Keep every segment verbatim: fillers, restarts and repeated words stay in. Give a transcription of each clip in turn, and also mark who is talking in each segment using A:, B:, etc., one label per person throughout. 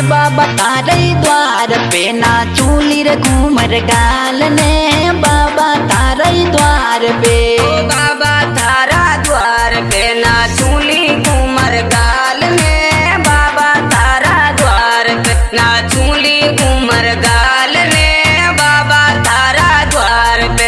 A: बाबा तारे द्वार पे ना चूली रे घूमर गाल ने बाबा तारे द्वार पे
B: बाबा तारा द्वार पे ना चूली घूमर गाल ने बाबा तारा द्वार पे ना चूली घूमर गाल ने बाबा तारा द्वार पे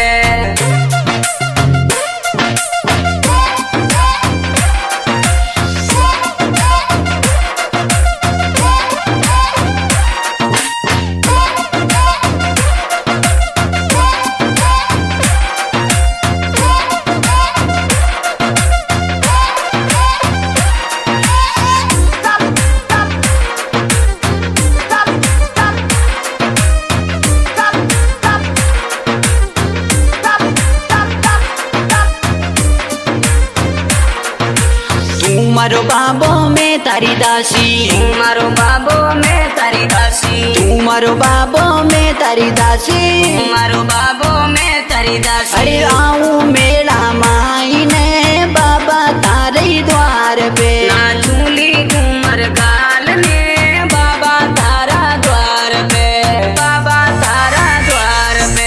A: मारो बाबो में तारी दासी
B: मारो बाबो में तारी दासी
A: तू मारो बाबो में तारी दासी
B: मारो बाबो में तारी दासी
A: अरे आऊं मेरा माई ने बाबा तारे द्वार पे
B: ना चूली घूमर गाल ने बाबा तारा द्वार पे बाबा तारा द्वार पे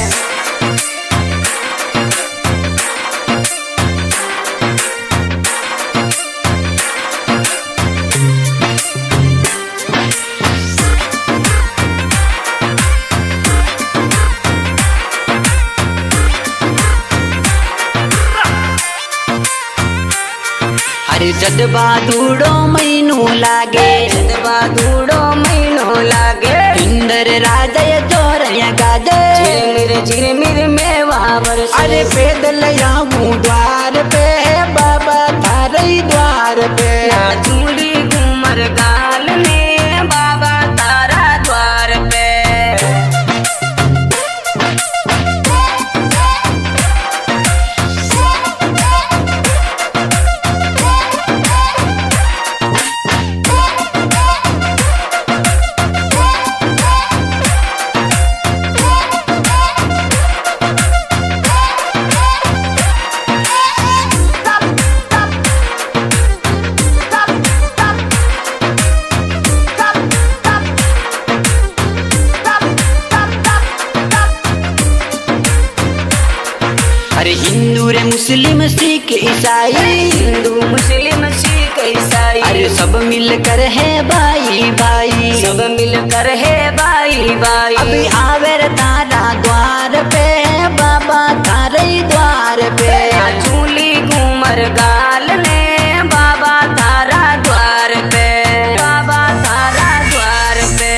A: अरे जदबा धूड़ो महीनो लागे
B: जदबा धूड़ो महीनो लागे
A: इंदर राजा चोरया गाजे
B: झिरमिर झिरमिर में वावर
A: अरे पैदल आऊं द्वार पे बाबा तारे द्वार पे
B: ना चूली घूमर गाल ने बाबा तारा द्वार पे
A: अरे हिंदू रे मुस्लिम सिख ईसाई
B: हिंदू मुस्लिम सिख ईसाई
A: अरे सब मिलकर है भाई भाई
B: सब मिलकर है भाई भाई
A: अभी आवे रे तारा द्वार पे बाबा तारे द्वार पे
B: ना चूली घूमर गाल ने बाबा तारा द्वार पे बाबा तारा द्वार पे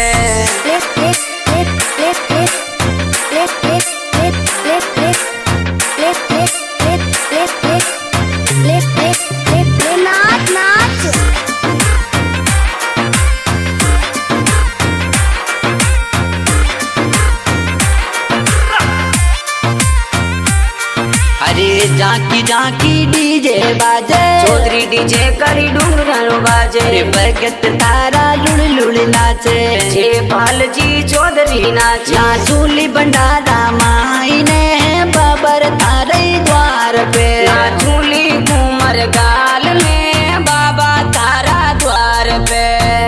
A: अरे जाकी जाकी डीजे बाजे
B: चौधरी डीजे करी डूंगरो बाजे
A: अरे भगत तारा लुड़ लुड़ नाचे
B: जे पाल जी चौधरी नाचे
A: ना चूली भंडारा माई ने बाबर तारे द्वार पे
B: ना चूली घूमर गाल ने बाबा तारा द्वार पे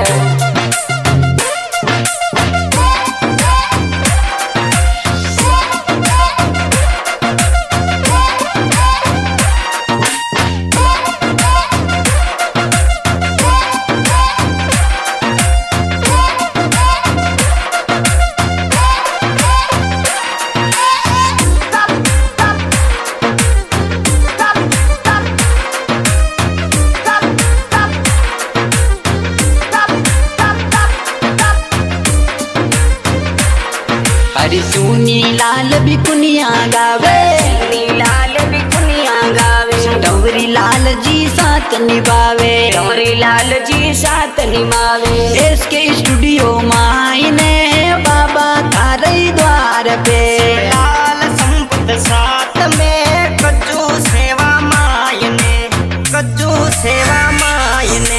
A: अरे सुनी लाल भी कुनिया गावे
B: लाल भी कुनिया गावे
A: डवरी लाल जी साथ निभावे
B: डोरी लाल जी साथ निभावे
A: इसके स्टूडियो माई ने बाबा तारे द्वार पे
C: लाल संपुत साथ में कच्चू सेवा माय ने कच्चू सेवा माय ने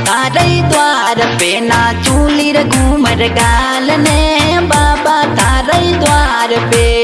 A: तारै द्वार पे नाचूली रे घूमर गाल ने बाबा तारै द्वार पे।